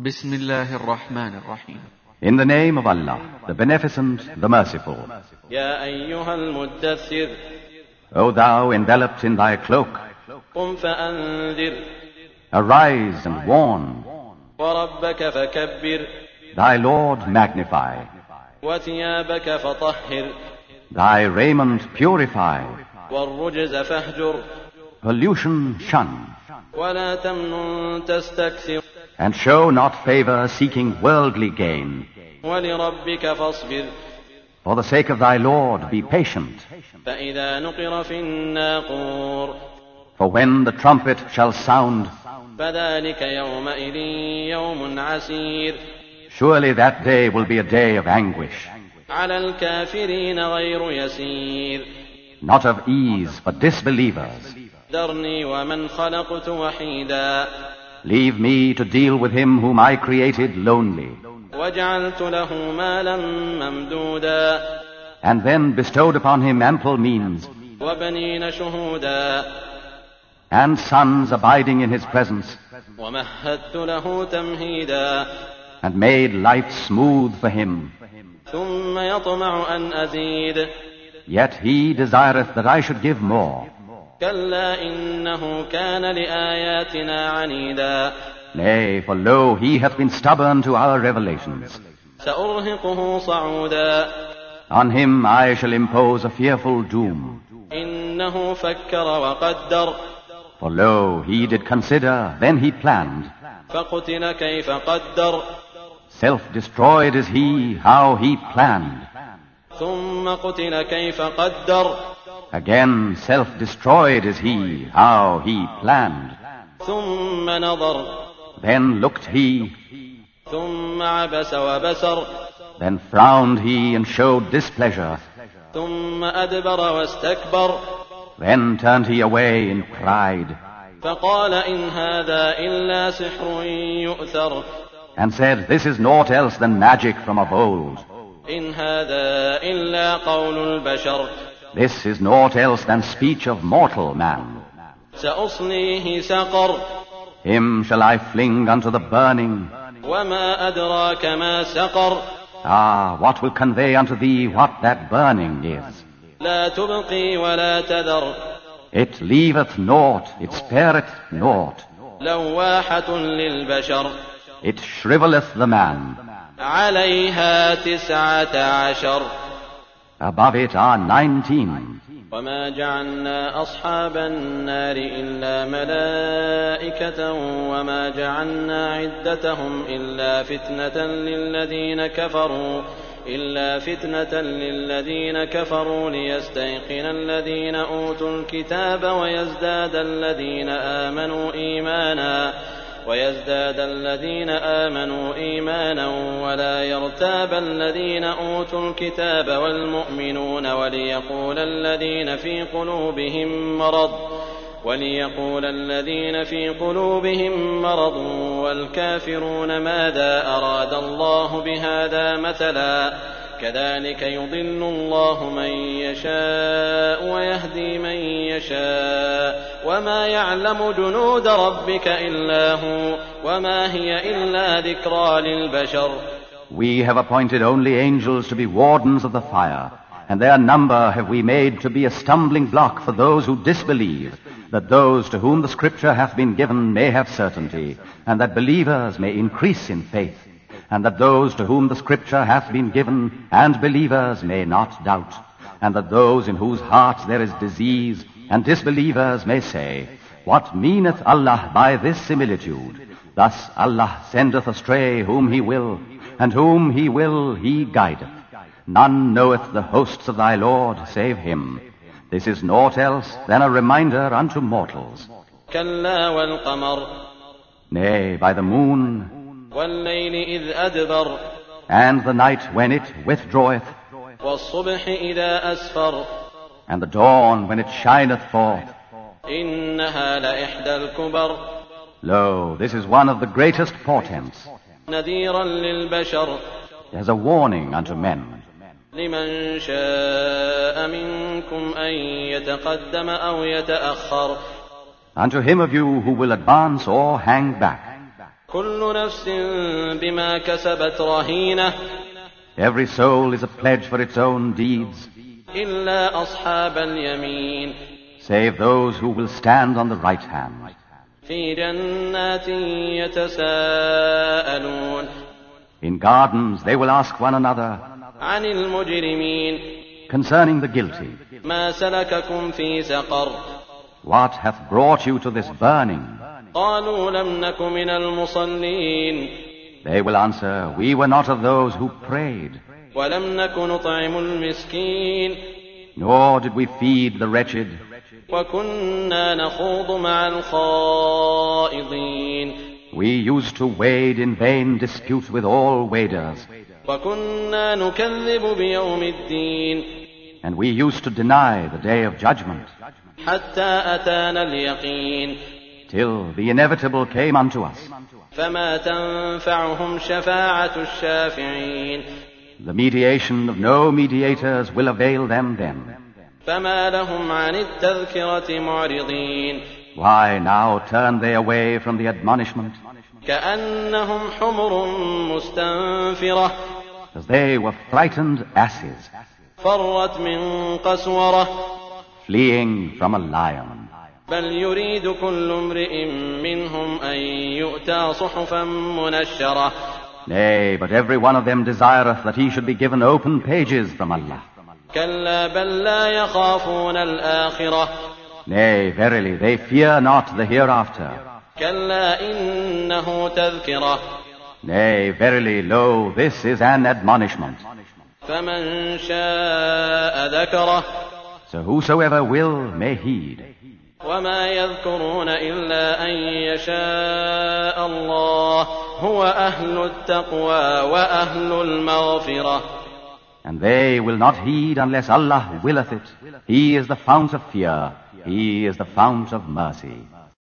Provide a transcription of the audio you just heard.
Bismillahir Rahmanir Rahim. In the name of Allah, the Beneficent, the Merciful. يا أيها المدثر O thou enveloped in thy cloak, قم فأنذر arise and warn. وربك فكبر Thy Lord magnify. وثيابك فطهر Thy raiment purify. والرجز فاهجر Pollution shun. ولا تمنن تستكثر And show not favor seeking worldly gain. ولربك فاصبر For the sake of thy Lord, be patient. فإذا نقر في الناقور For when the trumpet shall sound, فذلك يومئذ يوم عسير surely that day will be a day of anguish, على الكافرين غير يسير not of ease for disbelievers. ذرني ومن خلقت وحيدا Leave me to deal with him whom I created lonely, وجعلت له مالا ممدودا and then bestowed upon him ample means, وبنين شهودا and sons abiding in his presence, ومهدت له تمهيدا and made life smooth for him. ثم يطمع أن أزيد Yet he desireth that I should give more. كلا إنه كان لآياتنا عنيدا Nay, for lo, he hath been stubborn to our revelations. سأرهقه صعودا On him I shall impose a fearful doom. إنه فكر وقدر For lo, he did consider, then he planned. فقتل كيف قدر Self-destroyed is he, how he planned. ثم قتل كيف قدر Again, self-destroyed is he, how he planned. ثم نظر Then looked he, ثم عبس وبسر then frowned he and showed displeasure. ثم أدبر واستكبر Then turned he away in pride, فقال إن هذا إلا سحر يؤثر and said, This is naught else than magic from of old. إن هذا إلا قول البشر This is naught else than speech of mortal man. سأصليه سقر Him shall I fling unto the burning. وما أدراك ما سقر Ah, what will convey unto thee what that burning is? لا تبقي ولا تذر It leaveth naught, it spareth naught. لواحة للبشر It shriveleth the man. عليها 19 Above it are 19. وما جعلنا أصحاب النار إلا ملائكة وما جعلنا عدتهم إلا فتنة للذين كفروا ليستيقن الذين أوتوا الكتاب ويزداد الذين آمنوا إيمانا ولا يرتاب الذين أوتوا الكتاب والمؤمنون وليقول الذين في قلوبهم مرض والكافرون ماذا أراد الله بهذا مثلا كذلك يضل الله من يشاء ويهدي من يشاء وما يعلم جنود ربك إلا هو وما هي إلا ذكرى للبشر. We have appointed only angels to be wardens of the fire, and their number have we made to be a stumbling block for those who disbelieve, that those to whom the Scripture hath been given may have certainty, and that believers may increase in faith, and that those to whom the Scripture hath been given and believers may not doubt, and that those in whose hearts there is disease and disbelievers may say, What meaneth Allah by this similitude? Thus Allah sendeth astray whom He will, and whom He will He guideth. None knoweth the hosts of thy Lord save Him. This is naught else than a reminder unto mortals. كلا والقمر Nay, by the moon, والليل إذ أدبر and the night when it withdraweth, والصبح إذا أسفر and the dawn when it shineth forth. إنها لإحدى الكبر Lo, this is one of the greatest portents. نذيرا للبشر There's a warning unto men. لمن شاء منكم أن يتقدم أو يتأخر Unto him of you who will advance or hang back. كل نفس بما كسبت رهينة. Every soul is a pledge for its own deeds, إلا أصحاب اليمين. save those who will stand on the right hand. في جنات يتساءلون. In gardens they will ask one another عن المجرمين. concerning the guilty, ما سلككم في سقر. what hath brought you to this burning? قالوا لم نك من المصلين. They will answer, we were not of those who prayed, ولم نك نطعم المسكين. nor did we feed the wretched, وكنا نخوض مع الخائضين. we used to wade in vain dispute with all waders, وكنا نكذب بيوم الدين. and we used to deny the day of judgment, حتى أتانا اليقين. till the inevitable came unto us. فما تنفعهم شفاعة الشافعين. The mediation of no mediators will avail them then. فما لهم عن التذكرة معرضين. Why now turn they away from the admonishment, كأنهم حمر مستنفرة. as they were frightened asses, فرت من قسورة. fleeing from a lion. بل يريد كل امرئ منهم أن يؤتى صحفا منشرة. Nay, but every one of them desireth that he should be given open pages from Allah. كلا بل لا يخافون الآخرة. Nay, verily, they fear not the hereafter. كلا إنه تذكرة. Nay, verily, lo, this is an admonishment. فمن شاء ذكره. So whosoever will may heed. وما يذكرون إلا أن يشاء الله هو أهل التقوى وأهل المغفرة. And they will not heed unless Allah willeth it. He is the fount of fear. He is the fount of mercy.